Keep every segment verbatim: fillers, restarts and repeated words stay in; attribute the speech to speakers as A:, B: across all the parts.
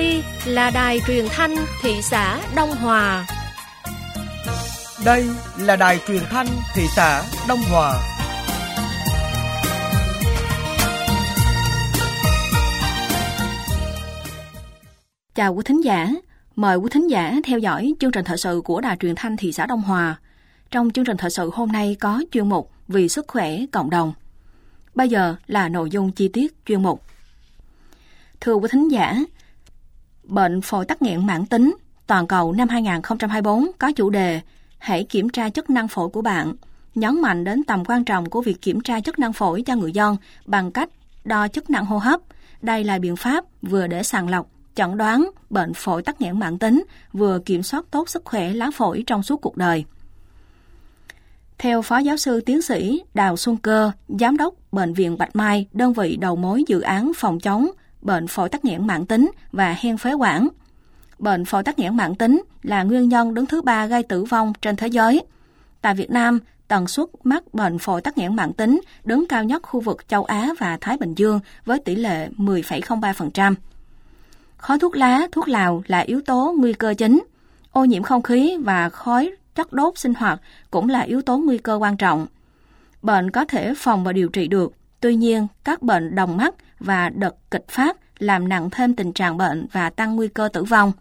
A: Đây là đài truyền thanh thị xã Đông Hòa.
B: Đây là đài truyền thanh thị xã Đông Hòa.
C: Chào quý thính giả, mời quý thính giả theo dõi chương trình thời sự của đài truyền thanh thị xã Đông Hòa. Trong chương trình thời sự hôm nay có chuyên mục Vì sức khỏe cộng đồng. Bây giờ là nội dung chi tiết chuyên mục. Thưa quý thính giả, bệnh phổi tắc nghẽn mãn tính toàn cầu năm hai không hai tư có chủ đề Hãy kiểm tra chức năng phổi của bạn, nhấn mạnh đến tầm quan trọng của việc kiểm tra chức năng phổi cho người dân bằng cách đo chức năng hô hấp. Đây là biện pháp vừa để sàng lọc, chẩn đoán bệnh phổi tắc nghẽn mãn tính, vừa kiểm soát tốt sức khỏe lá phổi trong suốt cuộc đời. Theo Phó Giáo sư Tiến sĩ Đào Xuân Cơ, Giám đốc Bệnh viện Bạch Mai, đơn vị đầu mối dự án phòng chống bệnh phổi tắc nghẽn mãn tính và hen phế quản, bệnh phổi tắc nghẽn mãn tính là nguyên nhân đứng thứ ba gây tử vong trên thế giới. Tại Việt Nam, tần suất mắc bệnh phổi tắc nghẽn mãn tính đứng cao nhất khu vực châu Á và Thái Bình Dương với tỷ lệ mười phẩy không ba phần trăm. Khói thuốc lá, thuốc lào là yếu tố nguy cơ chính. Ô nhiễm không khí và khói chất đốt sinh hoạt cũng là yếu tố nguy cơ quan trọng. Bệnh có thể phòng và điều trị được, tuy nhiên các bệnh đồng mắc và đợt kịch phát làm nặng thêm tình trạng bệnh và tăng nguy cơ tử vong.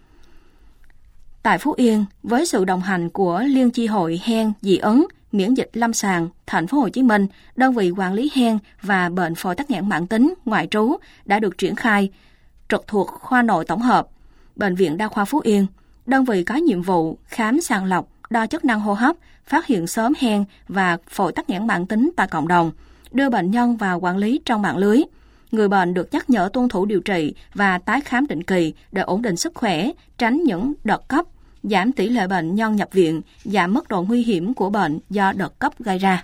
C: Tại Phú Yên, với sự đồng hành của Liên chi hội hen, dị ứng, miễn dịch lâm sàng Thành phố Hồ Chí Minh, đơn vị quản lý hen và bệnh phổi tắc nghẽn mãn tính ngoại trú đã được triển khai trực thuộc khoa nội tổng hợp Bệnh viện Đa khoa Phú Yên. Đơn vị có nhiệm vụ khám sàng lọc, đo chức năng hô hấp, phát hiện sớm hen và phổi tắc nghẽn mãn tính tại cộng đồng, đưa bệnh nhân vào quản lý trong mạng lưới. Người bệnh được nhắc nhở tuân thủ điều trị và tái khám định kỳ để ổn định sức khỏe, tránh những đợt cấp, giảm tỷ lệ bệnh nhân nhập viện, giảm mức độ nguy hiểm của bệnh do đợt cấp gây ra.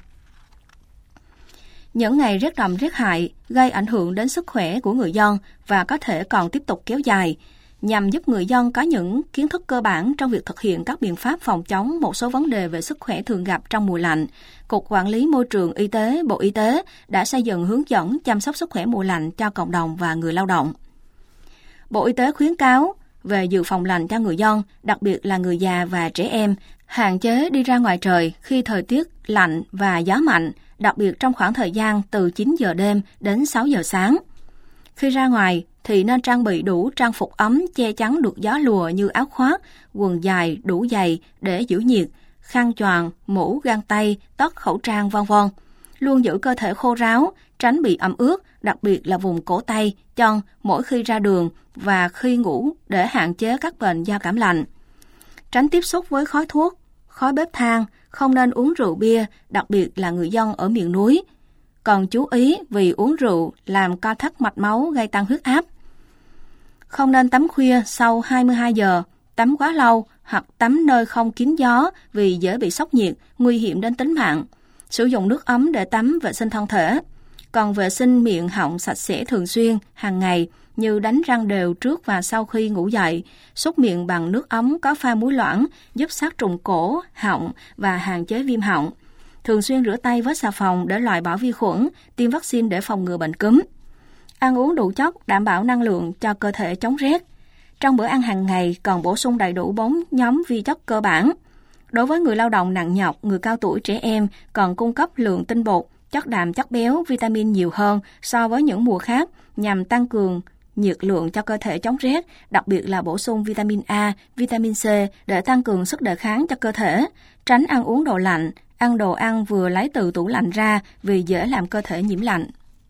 C: Những ngày rét đậm rét hại gây ảnh hưởng đến sức khỏe của người dân và có thể còn tiếp tục kéo dài. Nhằm giúp người dân có những kiến thức cơ bản trong việc thực hiện các biện pháp phòng chống một số vấn đề về sức khỏe thường gặp trong mùa lạnh, Cục Quản lý Môi trường Y tế, Bộ Y tế đã xây dựng hướng dẫn chăm sóc sức khỏe mùa lạnh cho cộng đồng và người lao động. Bộ Y tế khuyến cáo về dự phòng lạnh cho người dân, đặc biệt là người già và trẻ em, hạn chế đi ra ngoài trời khi thời tiết lạnh và gió mạnh, đặc biệt trong khoảng thời gian từ chín giờ đêm đến sáu giờ sáng. Khi ra ngoài thì nên trang bị đủ trang phục ấm che chắn được gió lùa như áo khoác, quần dài đủ dày để giữ nhiệt, khăn choàng, mũ, găng tay, tất, khẩu trang, vân vân. Luôn giữ cơ thể khô ráo, tránh bị ẩm ướt, đặc biệt là vùng cổ tay, chân mỗi khi ra đường và khi ngủ để hạn chế các bệnh do cảm lạnh. Tránh tiếp xúc với khói thuốc, khói bếp than, không nên uống rượu bia, đặc biệt là người dân ở miền núi. Còn chú ý vì uống rượu làm co thắt mạch máu gây tăng huyết áp. Không nên tắm khuya sau hai mươi hai giờ, tắm quá lâu hoặc tắm nơi không kín gió vì dễ bị sốc nhiệt, nguy hiểm đến tính mạng. Sử dụng nước ấm để tắm vệ sinh thân thể. Còn vệ sinh miệng họng sạch sẽ thường xuyên, hàng ngày như đánh răng đều trước và sau khi ngủ dậy, súc miệng bằng nước ấm có pha muối loãng giúp sát trùng cổ, họng và hạn chế viêm họng. Thường xuyên rửa tay với xà phòng để loại bỏ vi khuẩn, tiêm vaccine để phòng ngừa bệnh cúm. Ăn uống đủ chất đảm bảo năng lượng cho cơ thể chống rét. Trong bữa ăn hàng ngày còn bổ sung đầy đủ bốn nhóm vi chất cơ bản. Đối với người lao động nặng nhọc, người cao tuổi, trẻ em còn cung cấp lượng tinh bột, chất đạm, chất béo, vitamin nhiều hơn so với những mùa khác nhằm tăng cường nhiệt lượng cho cơ thể chống rét, đặc biệt là bổ sung vitamin A, vitamin C để tăng cường sức đề kháng cho cơ thể, tránh ăn uống đồ lạnh, ăn đồ ăn vừa lấy từ tủ lạnh ra vì dễ làm cơ thể nhiễm lạnh.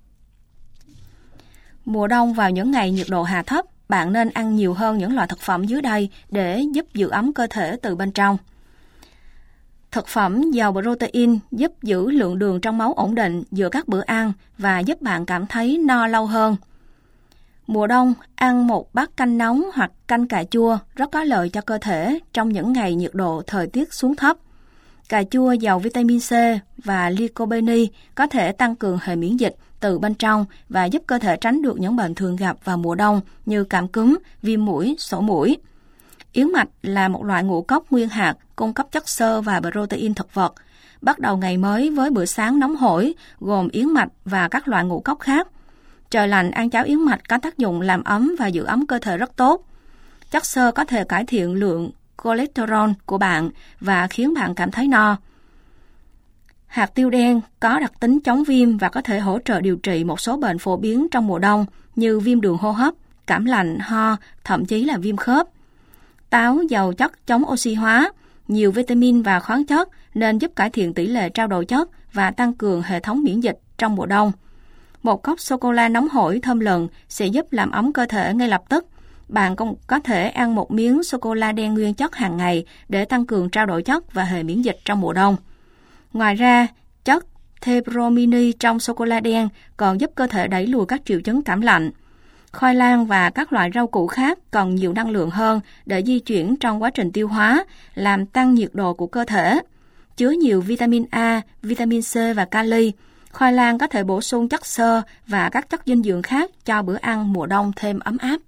C: Mùa đông vào những ngày nhiệt độ hạ thấp, bạn nên ăn nhiều hơn những loại thực phẩm dưới đây để giúp giữ ấm cơ thể từ bên trong. Thực phẩm giàu protein giúp giữ lượng đường trong máu ổn định giữa các bữa ăn và giúp bạn cảm thấy no lâu hơn. Mùa đông, ăn một bát canh nóng hoặc canh cà chua rất có lợi cho cơ thể trong những ngày nhiệt độ thời tiết xuống thấp. Cà chua giàu vitamin C và lycopene có thể tăng cường hệ miễn dịch từ bên trong và giúp cơ thể tránh được những bệnh thường gặp vào mùa đông như cảm cúm, viêm mũi, sổ mũi. Yến mạch là một loại ngũ cốc nguyên hạt cung cấp chất xơ và protein thực vật. Bắt đầu ngày mới với bữa sáng nóng hổi gồm yến mạch và các loại ngũ cốc khác. Trời lạnh ăn cháo yến mạch có tác dụng làm ấm và giữ ấm cơ thể rất tốt. Chất xơ có thể cải thiện lượng cholesterol của bạn và khiến bạn cảm thấy no. Hạt tiêu đen có đặc tính chống viêm và có thể hỗ trợ điều trị một số bệnh phổ biến trong mùa đông như viêm đường hô hấp, cảm lạnh, ho, thậm chí là viêm khớp. Táo giàu chất chống oxy hóa, nhiều vitamin và khoáng chất nên giúp cải thiện tỷ lệ trao đổi chất và tăng cường hệ thống miễn dịch trong mùa đông. Một cốc sô-cô-la nóng hổi thơm lừng sẽ giúp làm ấm cơ thể ngay lập tức. Bạn cũng có thể ăn một miếng sô-cô-la đen nguyên chất hàng ngày để tăng cường trao đổi chất và hệ miễn dịch trong mùa đông. Ngoài ra, chất thebromine trong sô-cô-la đen còn giúp cơ thể đẩy lùi các triệu chứng cảm lạnh. Khoai lang và các loại rau củ khác còn nhiều năng lượng hơn để di chuyển trong quá trình tiêu hóa, làm tăng nhiệt độ của cơ thể. Chứa nhiều vitamin A, vitamin C và kali, khoai lang có thể bổ sung chất xơ và các chất dinh dưỡng khác cho bữa ăn mùa đông thêm ấm áp.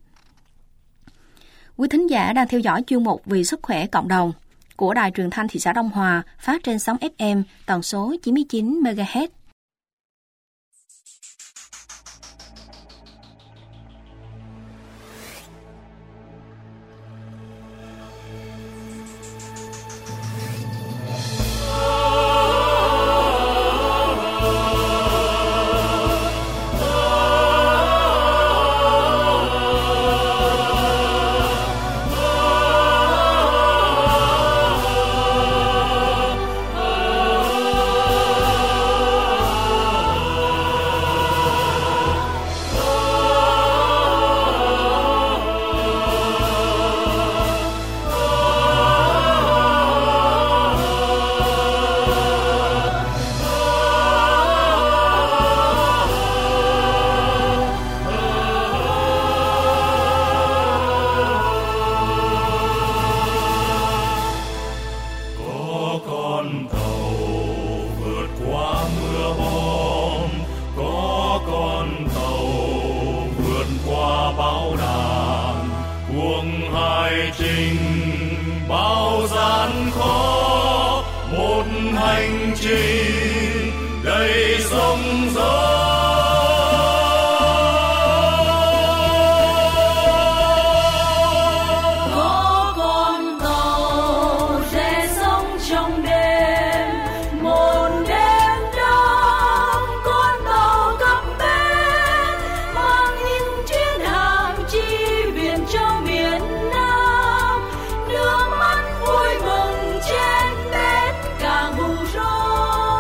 C: Quý thính giả đang theo dõi chuyên mục Vì sức khỏe cộng đồng của Đài Truyền thanh thị xã Đông Hòa, phát trên sóng ép em tần số chín mươi chín mê ga héc.
D: Nước mắt vui mừng trên bến cảng Hùng Rô.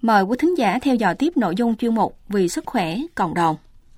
C: Mời quý thính giả theo dõi tiếp nội dung chuyên mục Vì sức khỏe cộng đồng.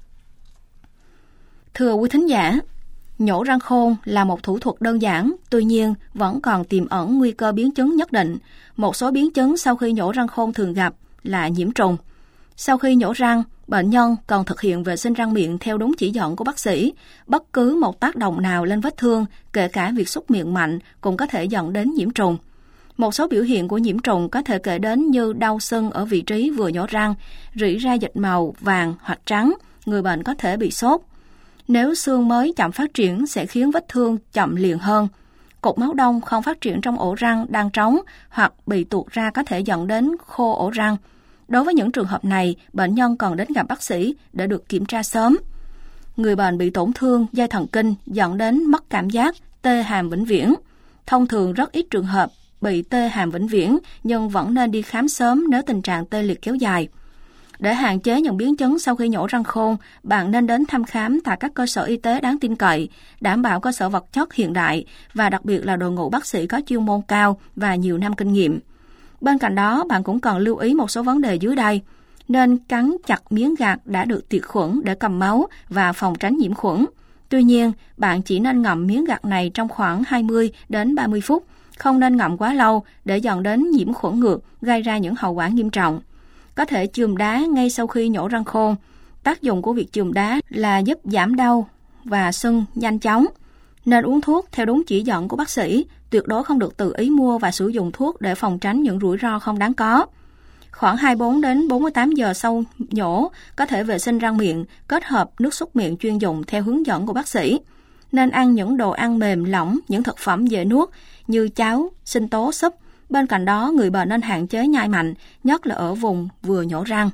C: Thưa quý thính giả, nhổ răng khôn là một thủ thuật đơn giản, tuy nhiên vẫn còn tiềm ẩn nguy cơ biến chứng nhất định. Một số biến chứng sau khi nhổ răng khôn thường gặp là nhiễm trùng. Sau khi nhổ răng, bệnh nhân cần thực hiện vệ sinh răng miệng theo đúng chỉ dẫn của bác sĩ. Bất cứ một tác động nào lên vết thương, kể cả việc súc miệng mạnh, cũng có thể dẫn đến nhiễm trùng. Một số biểu hiện của nhiễm trùng có thể kể đến như đau sưng ở vị trí vừa nhổ răng, rỉ ra dịch màu vàng hoặc trắng, người bệnh có thể bị sốt. Nếu xương mới chậm phát triển sẽ khiến vết thương chậm liền hơn. Cục máu đông không phát triển trong ổ răng đang trống hoặc bị tuột ra có thể dẫn đến khô ổ răng. Đối với những trường hợp này, bệnh nhân cần đến gặp bác sĩ để được kiểm tra sớm. Người bệnh bị tổn thương dây thần kinh dẫn đến mất cảm giác, tê hàm vĩnh viễn. Thông thường rất ít trường hợp bị tê hàm vĩnh viễn, nhưng vẫn nên đi khám sớm nếu tình trạng tê liệt kéo dài. Để hạn chế những biến chứng sau khi nhổ răng khôn, bạn nên đến thăm khám tại các cơ sở y tế đáng tin cậy, đảm bảo cơ sở vật chất hiện đại và đặc biệt là đội ngũ bác sĩ có chuyên môn cao và nhiều năm kinh nghiệm. Bên cạnh đó, bạn cũng cần lưu ý một số vấn đề dưới đây. Nên cắn chặt miếng gạc đã được tiệt khuẩn để cầm máu và phòng tránh nhiễm khuẩn. Tuy nhiên, bạn chỉ nên ngậm miếng gạc này trong khoảng hai mươi đến ba mươi phút, không nên ngậm quá lâu để dẫn đến nhiễm khuẩn ngược, gây ra những hậu quả nghiêm trọng. Có thể chườm đá ngay sau khi nhổ răng khôn. Tác dụng của việc chườm đá là giúp giảm đau và sưng nhanh chóng. Nên uống thuốc theo đúng chỉ dẫn của bác sĩ, tuyệt đối không được tự ý mua và sử dụng thuốc để phòng tránh những rủi ro không đáng có. Khoảng hai mươi bốn đến bốn mươi tám giờ sau nhổ, có thể vệ sinh răng miệng, kết hợp nước súc miệng chuyên dụng theo hướng dẫn của bác sĩ. Nên ăn những đồ ăn mềm lỏng, những thực phẩm dễ nuốt như cháo, sinh tố, súp. Bên cạnh đó, người bệnh nên hạn chế nhai mạnh, nhất là ở vùng vừa nhổ răng.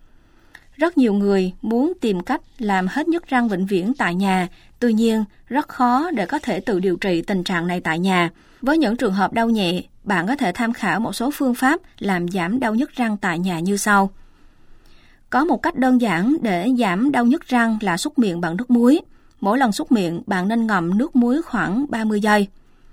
C: Rất nhiều người muốn tìm cách làm hết nhức răng vĩnh viễn tại nhà, tuy nhiên rất khó để có thể tự điều trị tình trạng này tại nhà. Với những trường hợp đau nhẹ, bạn có thể tham khảo một số phương pháp làm giảm đau nhức răng tại nhà như sau. Có một cách đơn giản để giảm đau nhức răng là súc miệng bằng nước muối. Mỗi lần súc miệng, bạn nên ngậm nước muối khoảng ba mươi giây.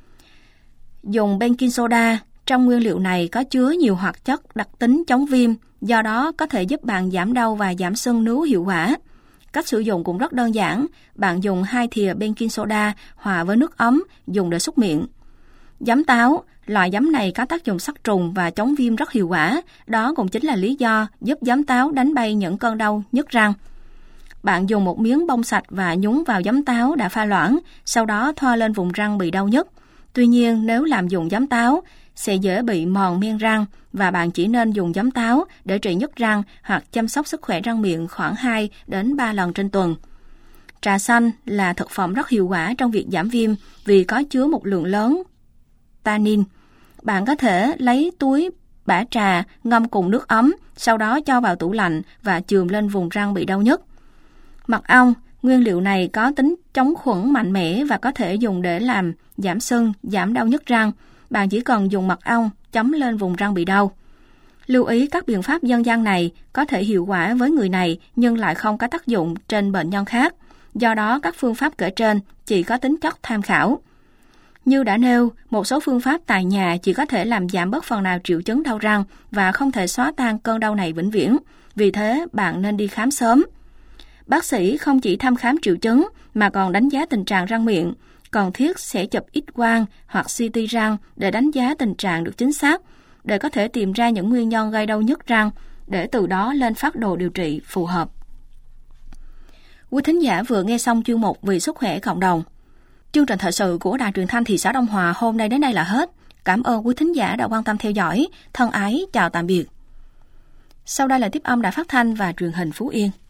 C: Dùng baking soda. Trong nguyên liệu này có chứa nhiều hoạt chất đặc tính chống viêm, do đó có thể giúp bạn giảm đau và giảm sưng nướu hiệu quả. Cách sử dụng cũng rất đơn giản, bạn dùng hai thìa baking soda hòa với nước ấm dùng để súc miệng. Giấm táo, loại giấm này có tác dụng sát trùng và chống viêm rất hiệu quả, đó cũng chính là lý do giúp giấm táo đánh bay những cơn đau nhức răng. Bạn dùng một miếng bông sạch và nhúng vào giấm táo đã pha loãng, sau đó thoa lên vùng răng bị đau nhức. Tuy nhiên, nếu làm dùng giấm táo, sẽ dễ bị mòn men răng và bạn chỉ nên dùng giấm táo để trị nhức răng hoặc chăm sóc sức khỏe răng miệng khoảng hai đến ba lần trên tuần. Trà xanh là thực phẩm rất hiệu quả trong việc giảm viêm vì có chứa một lượng lớn tannin. Bạn có thể lấy túi bã trà ngâm cùng nước ấm, sau đó cho vào tủ lạnh và chườm lên vùng răng bị đau nhức. Mật ong, nguyên liệu này có tính chống khuẩn mạnh mẽ và có thể dùng để làm giảm sưng, giảm đau nhức răng. Bạn chỉ cần dùng mật ong chấm lên vùng răng bị đau. Lưu ý các biện pháp dân gian này có thể hiệu quả với người này nhưng lại không có tác dụng trên bệnh nhân khác. Do đó, các phương pháp kể trên chỉ có tính chất tham khảo. Như đã nêu, một số phương pháp tại nhà chỉ có thể làm giảm bớt phần nào triệu chứng đau răng và không thể xóa tan cơn đau này vĩnh viễn. Vì thế, bạn nên đi khám sớm. Bác sĩ không chỉ thăm khám triệu chứng mà còn đánh giá tình trạng răng miệng. Cần thiết sẽ chụp X-quang hoặc xê tê răng để đánh giá tình trạng được chính xác, để có thể tìm ra những nguyên nhân gây đau nhức răng, để từ đó lên phác đồ điều trị phù hợp. Quý thính giả vừa nghe xong chuyên mục Vì sức khỏe cộng đồng. Chương trình thời sự của Đài Truyền thanh thị xã Đông Hòa hôm nay đến đây là hết. Cảm ơn quý thính giả đã quan tâm theo dõi. Thân ái chào tạm biệt. Sau đây là tiếp âm Đài Phát thanh và Truyền hình Phú Yên.